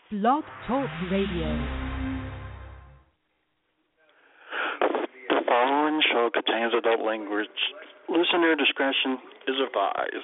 Blog Talk Radio. The following show contains adult language. Listener discretion is advised.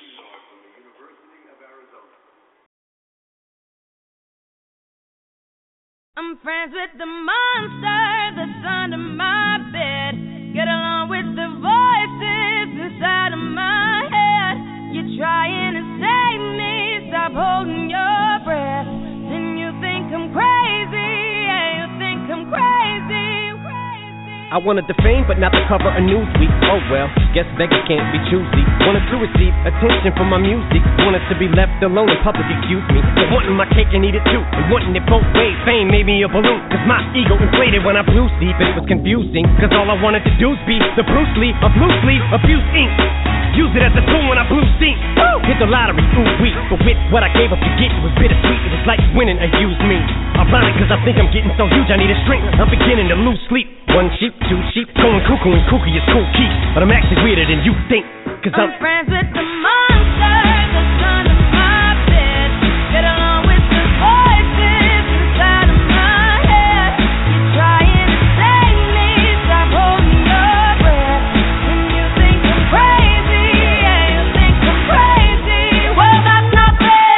I'm friends with the monster that's under my bed. Get along with the voices inside of my head. You're trying to save me, stop holding your breath. Then you think I'm crazy, yeah, you think I'm crazy. I wanted the fame, but not the cover of Newsweek. Oh well, guess beggars can't be choosy. Wanted to receive attention from my music. Wanted to be left alone in public, excuse me. But wanting my cake and eat it too, and wanting it both ways. Fame made me a balloon, cause my ego inflated when I blew sleep. It was confusing, cause all I wanted to do was be the Bruce Lee of loose leaf abuse ink. Use it as a tool when I blew steam. Woo! Hit the lottery, ooh wee. But with what I gave up to get, it was bittersweet. It was like winning a used me. Ironic, cause I think I'm getting so huge, I need a shrink. I'm beginning to lose sleep. One sheep, two sheep, going cuckoo, and kooky is cool key. But I'm actually weirder than you think, cause I'm friends with the monster that's under my bed. Get along with the voices inside of my head. You're trying to save me, stop holding your breath. And you think I'm crazy, yeah, you think I'm crazy. Well, that's not fair.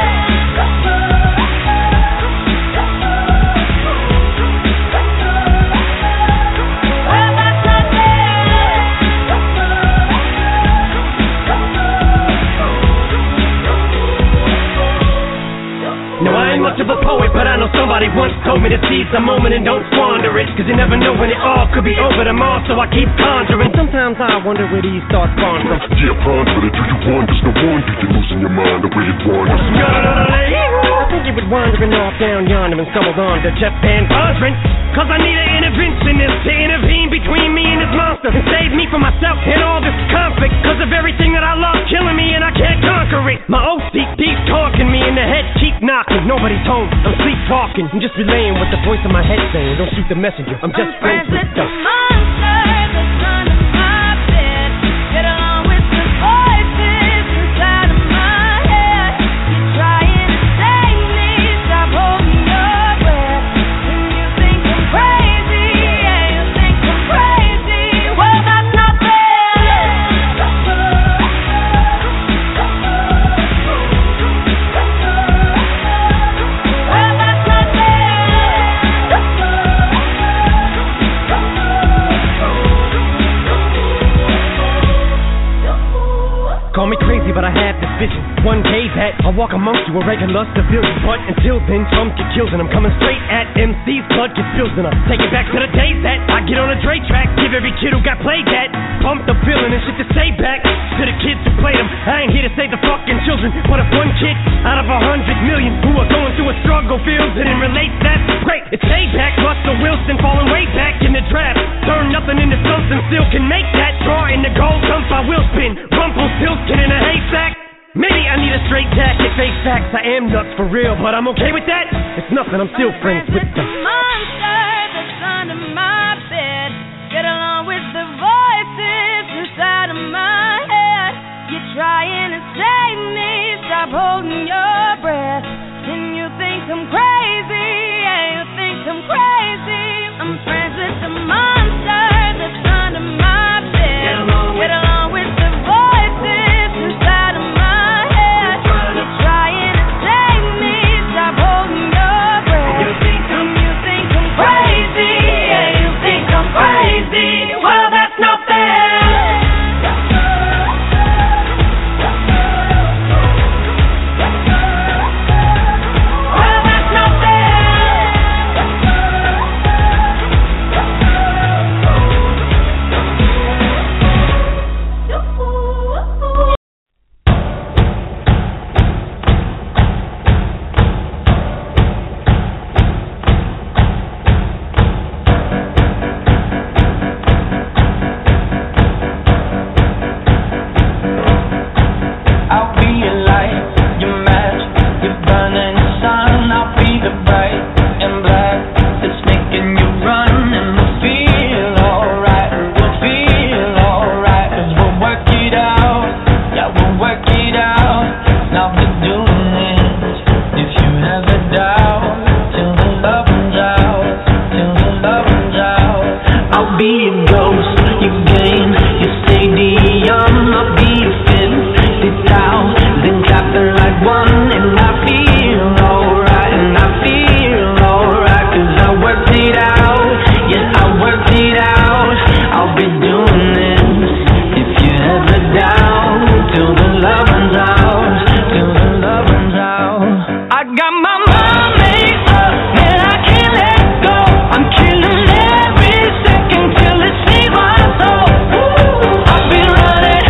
much of a poet, but I know somebody once told me to seize the moment and don't squander it, cause you never know when it all could be over tomorrow, so I keep conjuring. Sometimes I wonder where these thoughts spawn from. Yeah, ponder it, do you wonder? No wonder you're losing your mind the way it wanders. I think you were wandering off down yonder and stumbled on to Jeff Van Vondren, cause I need an interventionist to intervene between me and this monster and save me from myself and all this conflict, cause of everything that I love killing me and I can't conquer it. My OCD's talking me in the head, keep knocking, nobody's home, I'm sleepwalking. I'm just relaying what the voice in my head saying, don't shoot the messenger, I'm just friends with the monster that's under my bed. Get along with the voices inside of my head. You're trying to save me, stop holding your breath. And you think I'm crazy, yeah, you think I'm crazy. Well, that's not fair. Call me crazy, but I have this vision. One day that I'll walk amongst you, a regular civilian. But until then, some get killed and I'm coming straight at MC's blood gets spilled. And I take it back to the days that I get on a Dre track, give every kid who got played that pump the feeling and shit to say back to the kids who played them. I ain't here to save the fucking children, but if one kid out of 100 million who are going through a struggle feels it and relates, that's great. It's payback. Russell Wilson falling way back in the draft, turn nothing into something, still can make that draw in the gold dump. I will spin Rumpelstiltskin in a haystack. Maybe I need a straight jacket, face facts. I am nuts for real, but I'm okay with that. It's nothing, I'm still friends with the monster that's under my bed. Get along with the voices inside of my head. You're trying to save me, stop holding your breath. And you think I'm crazy, yeah, you think I'm crazy. I'm friends with the monster that's under my bed. Get along with the voices inside of my head. You're trying to save me, stop holding your breath. And you think got my mind made up and I can't let go. I'm killing every second till it sees my soul. I've been running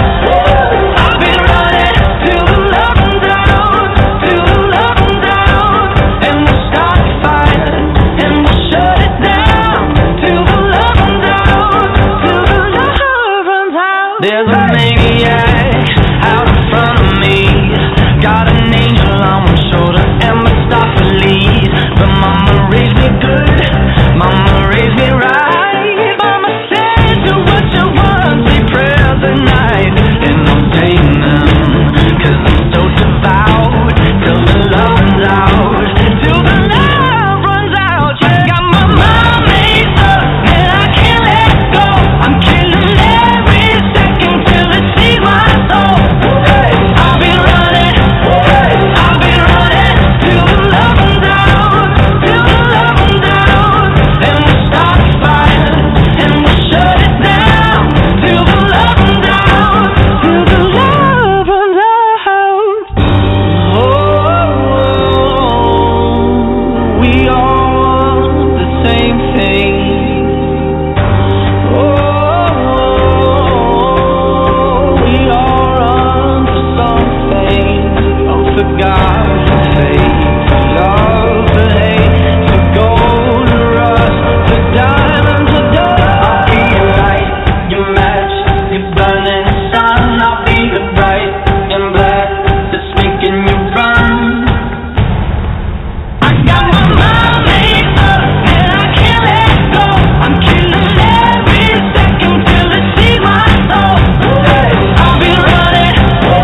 till the love runs out, till the love runs out, and we'll start the fire and we'll shut it down till the love runs out, till the love runs out. There's a maniac out in front of me, got an angel on my shoulder and Mephistopheles. But mama raised me good, mama raised me right. Mama said do what you want, say prayers at night, and I'm saying them, 'cause I'm so devout, till the love runs out, till the love runs out. I got my mind made up and I can't let go. I'm killing every second till it sees my soul. I've been running till the love runs out, till the love runs out, and we'll start the fire and we'll shut it down till the love runs out, till the love runs out. Oh, we all want the same thing. Oh, we all run for something. Oh, for God, for faith, for love, for hate, for gold, for rust, for diamonds, for dust. I'll be your light, your match, your burning sun. I'll be the bright and black that's making you run. I got my mind made up and I can't let go. I'm killing every second till it sees my soul. I've been running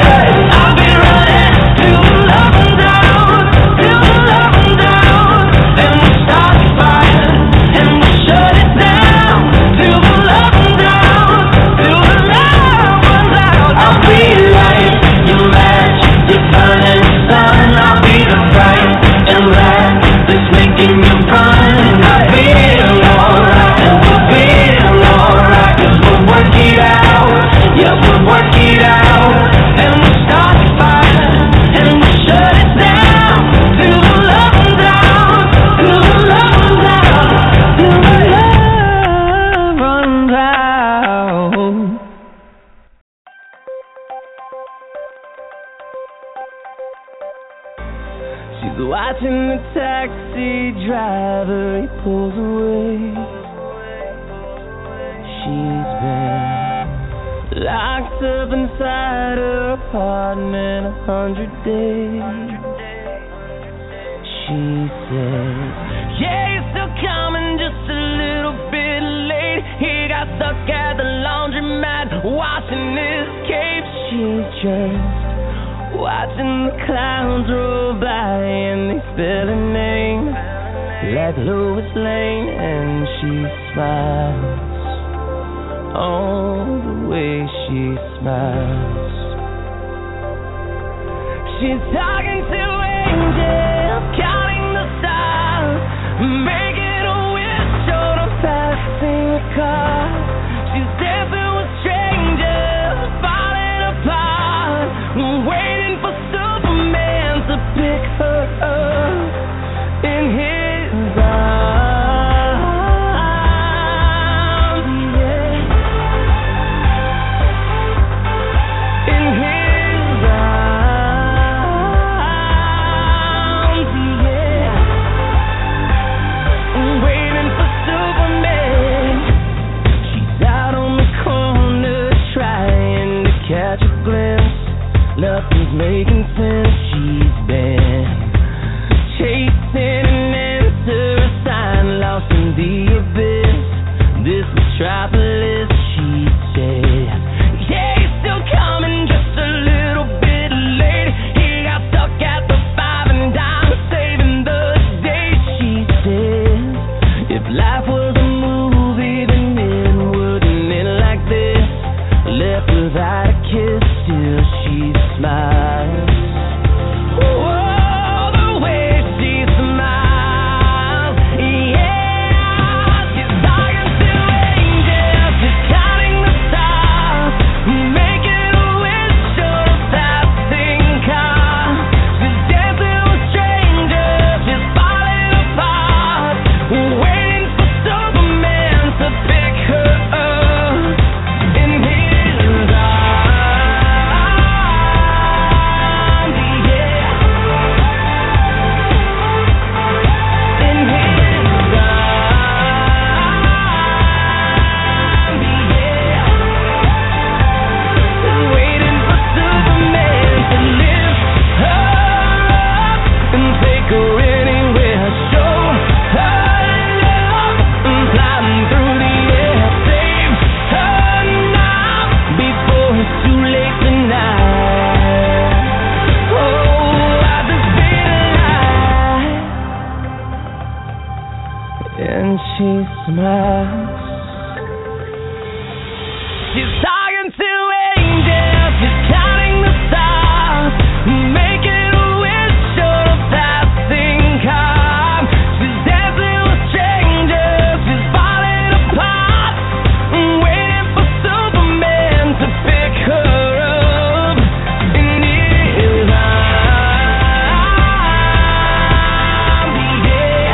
till the love runs out, till the love runs out, and we'll start the fire and we'll shut it down till the love runs out, till the love runs out. I'll be your light, your match, your burning sun. I'll be the bright and black that's making you run. I'll feel alright and we'll feel alright, 'cause we'll work it out. Yeah, we'll work it out, and we'll start the fire and we'll shut it down till the love runs out, till the love runs out, till the love runs out. She's watching the taxi driver, he pulls away. She's been locked up inside her apartment 100 days. She says, yeah, he's still coming, just a little bit late. He got stuck at the laundromat washing his cape. She's just watching the clowns roll by and they spell her name like Lois Lane, and she smiles. Oh, the way she smiles. She's talking to angels, counting the stars, making a wish on a passing car. She's dancing with strangers, falling apart, waiting for Superman to pick her up in his arms, yeah. In his arms, yeah. Waiting for Superman. She's out on the corner trying to catch a glimpse. Nothing's making sense. She's been chasing an answer, a sign lost in the abyss. This metropolis, she said. Yeah, he's still coming, just a little bit late. He got stuck at the five and dime, saving the day. She says, if life was a movie, then it wouldn't end like this. Left without a kiss, still she smiles. Oh, the way she smiles, yeah. She's she smiles. She's talking to angels, she's counting the stars, making a wish on a passing car. She's dancing with strangers, she's falling apart, waiting for Superman to pick her up in his arms. Yeah.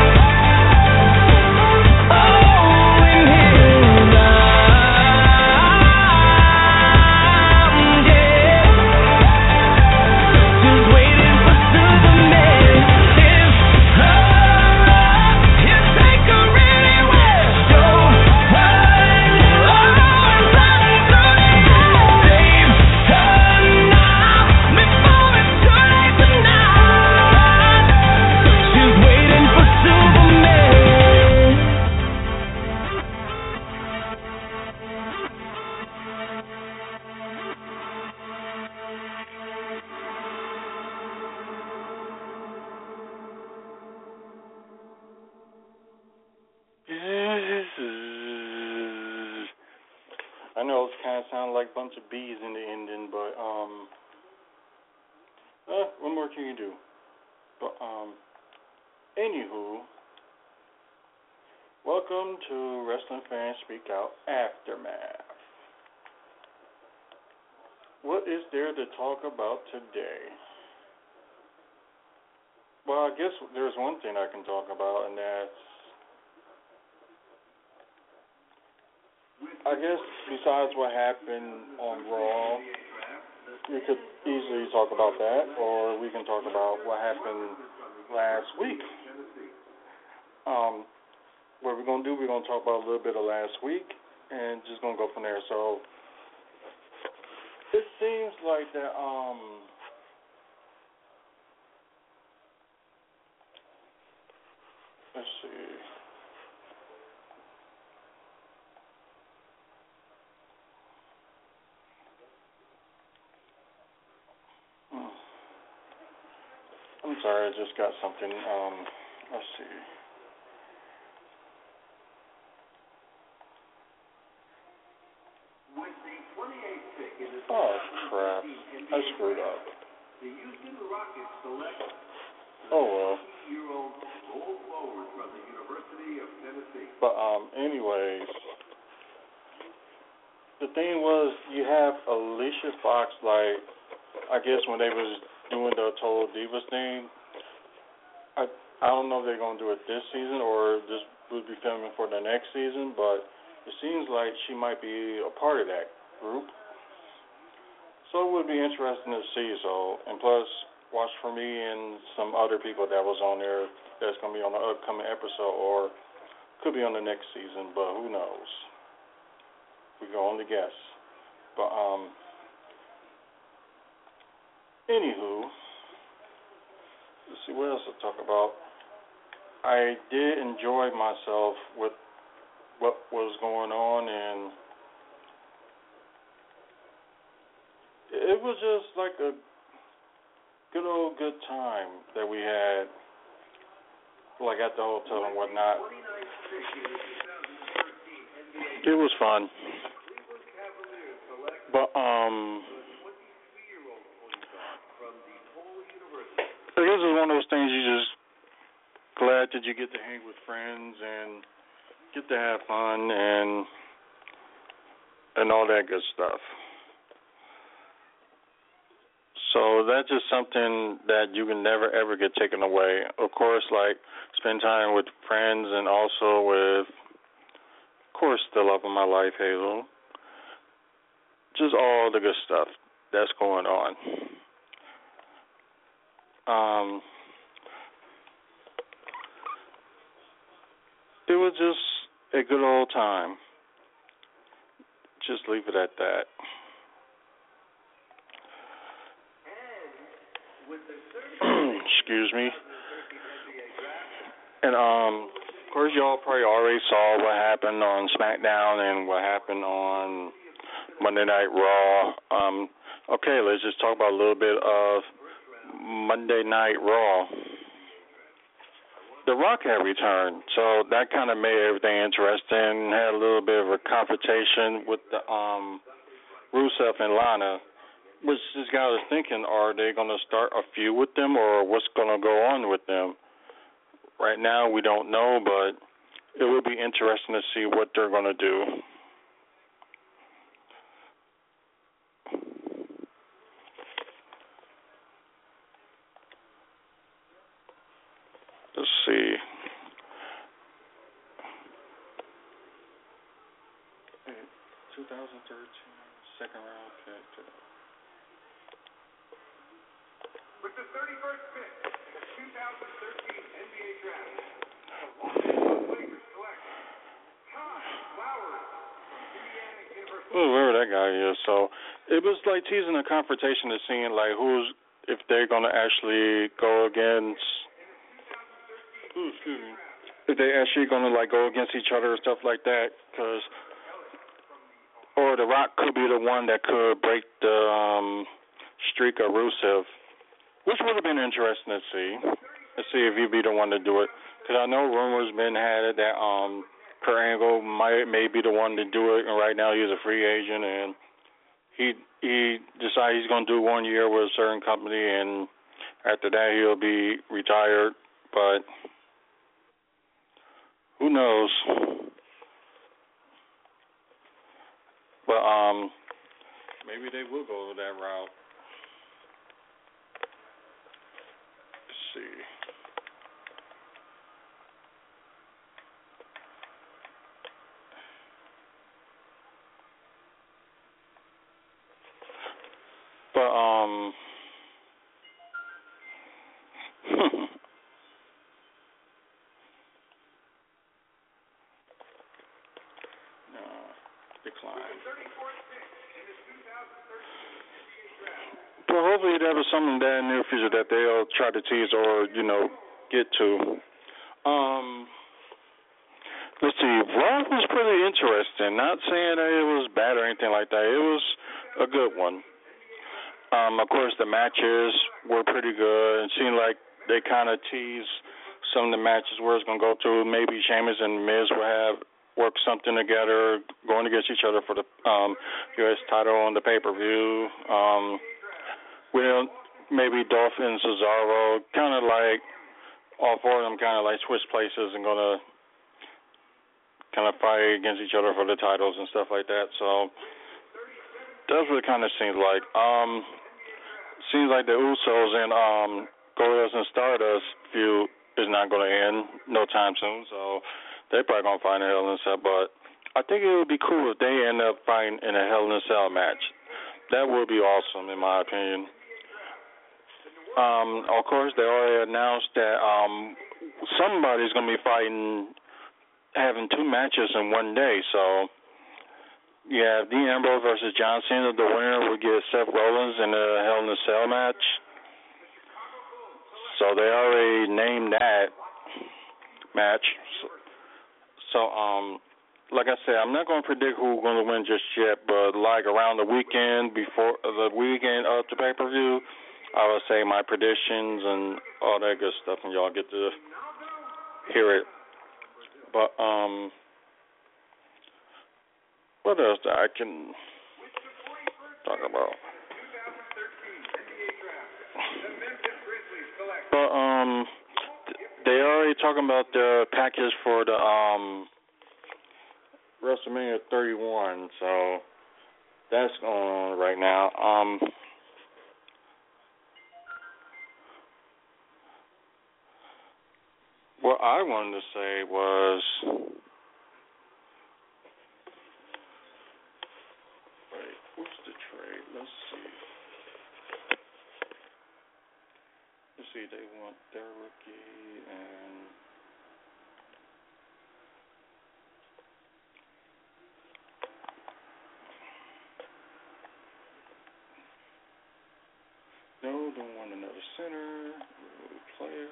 Oh, in his arms. Yeah. Just waiting for Superman. It's her love. You take her anywhere. Show her love. Running through the air. Save her now before it's too late tonight. She's waiting for Superman. I know it's kind of sound like a bunch of bees in the ending, but what more can you do? But anywho, welcome to Wrestling Fans Speak Out Aftermath. What is there to talk about today? Well, I guess there's one thing I can talk about, and that's, I guess, besides what happened on Raw, we could easily talk about that, or we can talk about what happened last week. What we're going to do, we're going to talk about a little bit of last week, and just going to go from there. So, it seems like that, let's see. I'm sorry, I just got something. Let's see. Oh, crap. I screwed up. Oh, well. But, anyways, the thing was, you have Alicia Fox, like, I guess when they was doing the Total Divas thing, I don't know if they're going to do it this season or this would be filming for the next season, but it seems like she might be a part of that group. So it would be interesting to see. So, and plus, watch for me and some other people that was on there that's going to be on the upcoming episode or could be on the next season, but who knows? We can only guess. But, anywho, let's see what else to talk about. I did enjoy myself with what was going on, and it was just like a good time that we had, like at the hotel and whatnot. It was fun. But, I guess it's one of those things you just glad that you get to hang with friends and get to have fun and all that good stuff. So that's just something that you can never ever get taken away. Of course, like spend time with friends and also with, of course, the love of my life, Hazel. Just all the good stuff that's going on. It was just a good old time. Just leave it at that. Excuse me. And of course, y'all probably already saw what happened on SmackDown and what happened on Monday Night Raw. Okay, let's just talk about a little bit of Monday Night Raw. The Rock had returned, so that kind of made everything interesting. Had a little bit of a confrontation with the Rusev and Lana, which just got us thinking: are they going to start a feud with them, or what's going to go on with them? Right now, we don't know, but it will be interesting to see what they're going to do. Let's see. 2013 second round pick. With the 31st pick in the 2013 NBA Draft, the Lakers select Kai Flowers from Indiana University. Whoever that guy is. So it was like teasing a confrontation to seeing like if they're gonna actually go against. Excuse me. If they actually gonna like go against each other and stuff like that, or The Rock could be the one that could break the streak of Rusev, which would have been interesting to see. Let's see if he'd be the one to do it. Because I know rumors been had that Kurt Angle may be the one to do it, and right now he's a free agent, and he decided he's going to do 1 year with a certain company, and after that he'll be retired. But who knows? But maybe they will go that route. Let's see. But decline. But hopefully there was something there in the near future that they'll try to tease or, get to. Let's see. Raw was pretty interesting. Not saying that it was bad or anything like that. It was a good one. Of course, the matches were pretty good. It seemed like they kind of teased some of the matches where it's going to go through. Maybe Sheamus and Miz will have worked something together, going against each other for the U.S. title on the pay-per-view. Maybe Dolph and Cesaro, kind of like all four of them kind of like switch places and going to kind of fight against each other for the titles and stuff like that. So that's what it kind of seems like. Seems like the Usos and Goldust and Stardust feud is not going to end no time soon. So they're probably going to fight in a Hell in a Cell. But I think it would be cool if they end up fighting in a Hell in a Cell match. That would be awesome, in my opinion. Of course, they already announced that somebody's going to be having two matches in one day. So you have Dean Ambrose versus John Cena. The winner would get Seth Rollins in a Hell in a Cell match. So they already named that match. So, like I said, I'm not going to predict who's going to win just yet, but like around the weekend, before the weekend of the pay-per-view, I would say my predictions and all that good stuff, and y'all get to hear it. But, what else that I can talk about? But, they already talking about the package for the WrestleMania 31, so that's going on right now. What I wanted to say was, wait, what's the trade? Let's see, they want their rookie and no, don't want another center, player.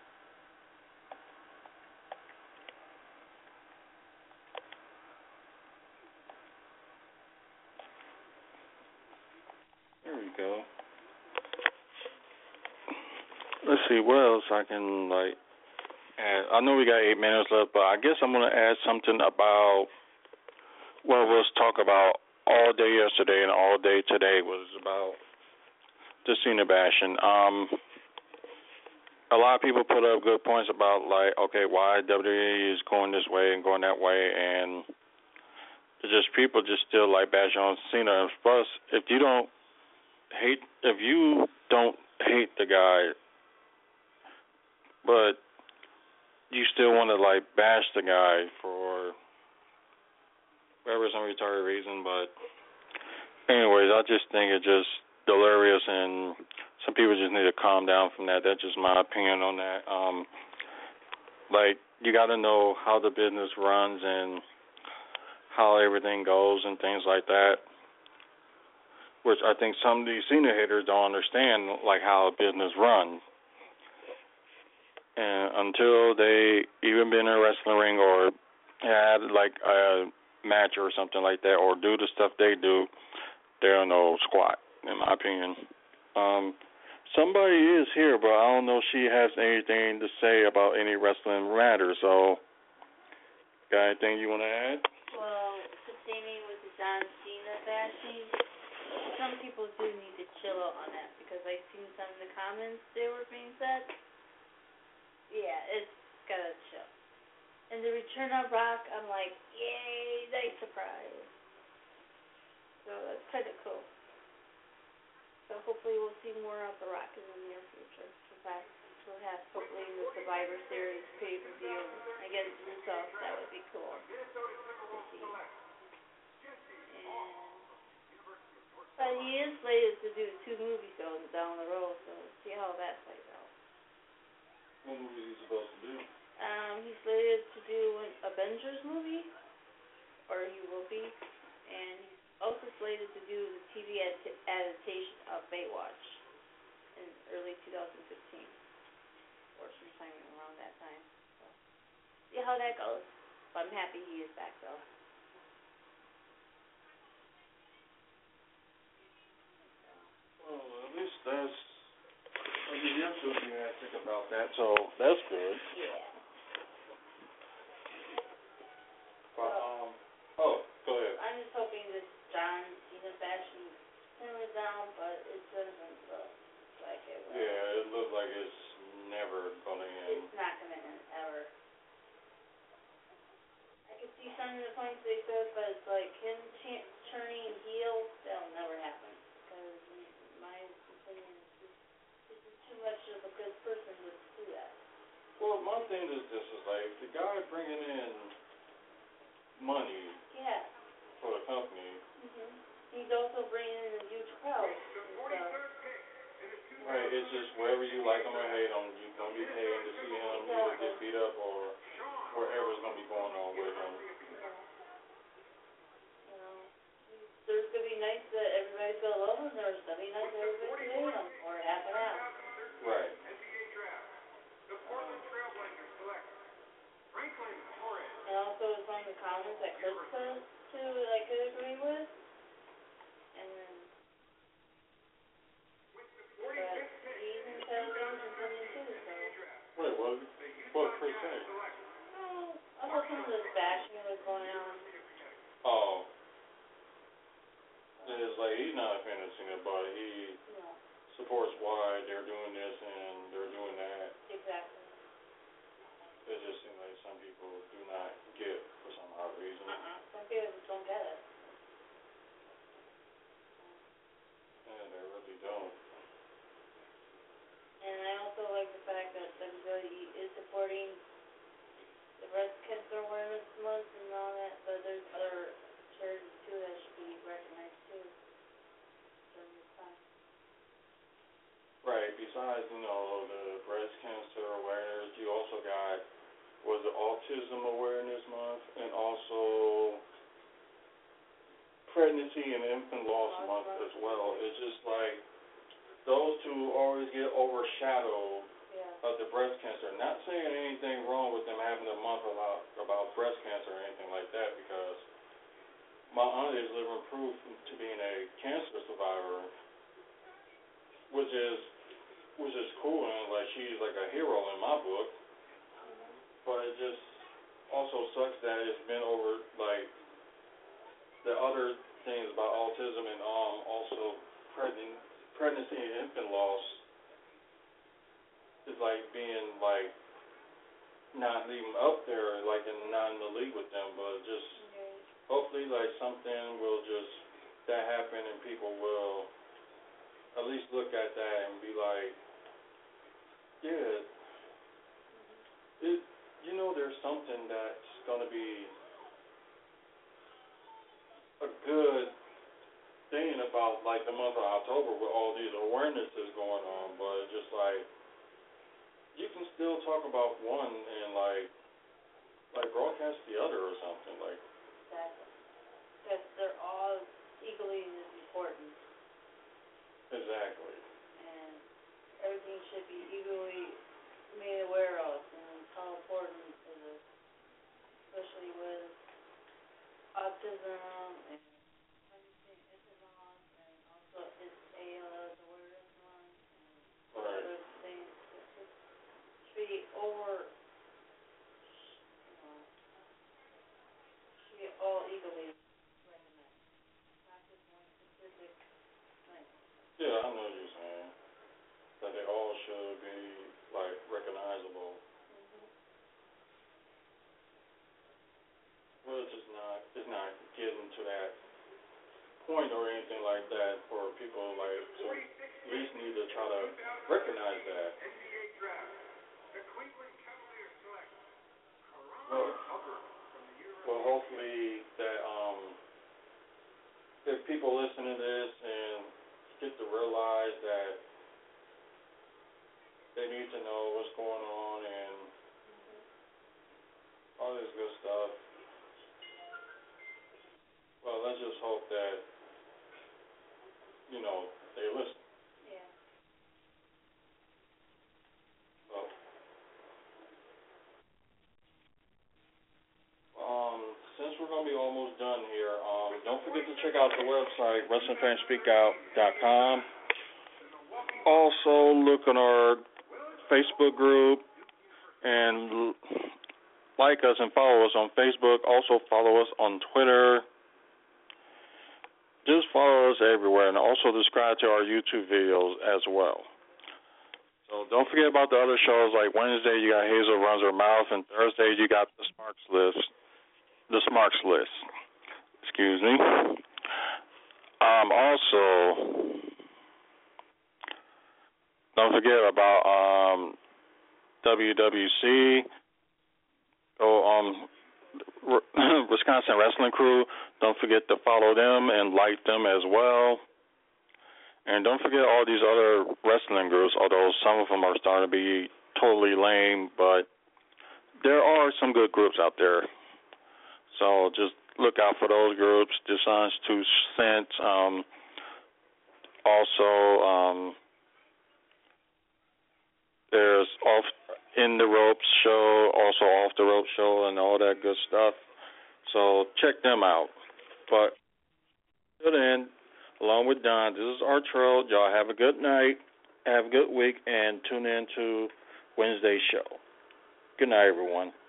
There we go. Let's see what else I can And I know we got 8 minutes left, but I guess I'm going to add something about what was talk about all day yesterday and all day today was about the Cena bashing. A lot of people put up good points about, like, okay, why WWE is going this way and going that way, and it's just people just still like bashing on Cena. And plus, if you don't hate the guy, but you still want to like bash the guy for whatever some retarded reason, but anyways, I just think it's just delirious, and some people just need to calm down from that. That's just my opinion on that. Like, you got to know how the business runs and how everything goes and things like that, which I think some of these Cena haters don't understand, like, how a business runs. And until they even been in a wrestling ring or had, like, a match or something like that, or do the stuff they do, they don't know squat, in my opinion. Somebody is here, but I don't know if she has anything to say about any wrestling matter. So, got anything you want to add? Well, sustaining with the John Cena bashing, some people do need to chill out on that, because I've seen some of the comments they were being said. Yeah, it's gotta chill. And the return of Rock, I'm like, yay, nice surprise. So that's kind of cool. So hopefully we'll see more of The Rock in the near future. In fact, we'll have hopefully the Survivor Series pay-per-view against Rusev. That would be cool to see. But he is slated to do 2 movie films down the road, so we'll see how that plays out. What movie is he supposed to do? He's slated to do an Avengers movie, or he will be, and he's also slated to do the TV adaptation of Baywatch in early 2015, or sometime around that time. So, see how that goes. But I'm happy he is back, though. Well, at least that's, I mean, you're enthusiastic about that, so that's good. Yeah. But, go ahead. I'm just hoping this John Cena bashing simmers down, but it doesn't look like it will. Yeah, it looks like it's never going to end. It's not going to end, ever. I could see some of the points they said, but it's like him turning heel, that'll never happen. Because in my opinion, this is too much of a good person to do that. Well, my thing is this, is like, the guy bringing in money Yeah. for the company. He's also bringing in a huge crowd and stuff. Right, it's just wherever you like him or hate him, you're going to be paying to see him either get beat up or whatever's going to be going on with him. You know, there's going to be nights that everybody's going to love him, there's going to be nights that everybody's going to hate him, or half and half. Right. And also some of the comments that Chris said, too, that I could agree with. And then, but he's intelligent and something too, so. Wait, what Chris say? Oh, I thought some of this bashing was going on. Oh. It's like, he's not a fan of Cena, but he supports why they're doing this and they're doing that. Exactly. It just seems like some people do not get for some odd reason. Some people just don't get it. Yeah, they really don't. And I also like the fact that WWE is supporting the Breast Cancer Awareness Month and all that, but there's other charities too that should be recognized too during this time. Right, besides, the breast cancer awareness, you also got, was it Autism Awareness Month, and also Pregnancy and Infant Loss Month as well. It's just like, those two always get overshadowed of the breast cancer. Not saying anything wrong with them having a month about breast cancer or anything like that, because my aunt is living proof to being a cancer survivor, which is cool, and like she's like a hero in my book. also sucks that it's been over, like, the other things about autism and also pregnancy and infant loss is like being like not even up there, like not in the league with them, but just hopefully like something will just that happen and people will at least look at that and be like, yeah, there's something that's gonna be a good thing about like the month of October with all these awarenesses going on, but just like you can still talk about one and like broadcast the other or something like. Exactly. Because they're all equally as important. Exactly. And everything should be equally made aware of, and how important it is, especially with autism and pregnancy and infant loss, and also it's ALS awareness month and other things. It should be all equally recognized, not just one specific thing. Yeah, I know what you're saying. That they all should be like recognizable. Well, it's not getting to that point or anything like that for people like to at least need to try to recognize that. NBA draft. The Cleveland Cavaliers select Well, Hubbard from the University. well, hopefully that if people listen to this and get to realize that they need to know what's going on and all this good stuff. Well, let's just hope that, they listen. Yeah. Since we're going to be almost done here, don't forget to check out the website, WrestlingFansSpeakout.com. Also, look on our Facebook group and like us and follow us on Facebook. Also, follow us on Twitter. Just follow us everywhere, and also subscribe to our YouTube videos as well. So don't forget about the other shows, like Wednesday you got Hazel Runs Her Mouth, and Thursday you got the Smarks List. Excuse me. Also, don't forget about WWC. Wisconsin Wrestling Crew. Don't forget to follow them and like them as well. And don't forget all these other wrestling groups, although some of them are starting to be totally lame, but there are some good groups out there. So just look out for those groups. Dishonest 2 Cents. Also, there's Off in the Ropes show, also Off the Ropes show, and all that good stuff. So check them out. But till then, along with Don, this is Arturo. Y'all have a good night, have a good week, and tune in to Wednesday's show. Good night, everyone.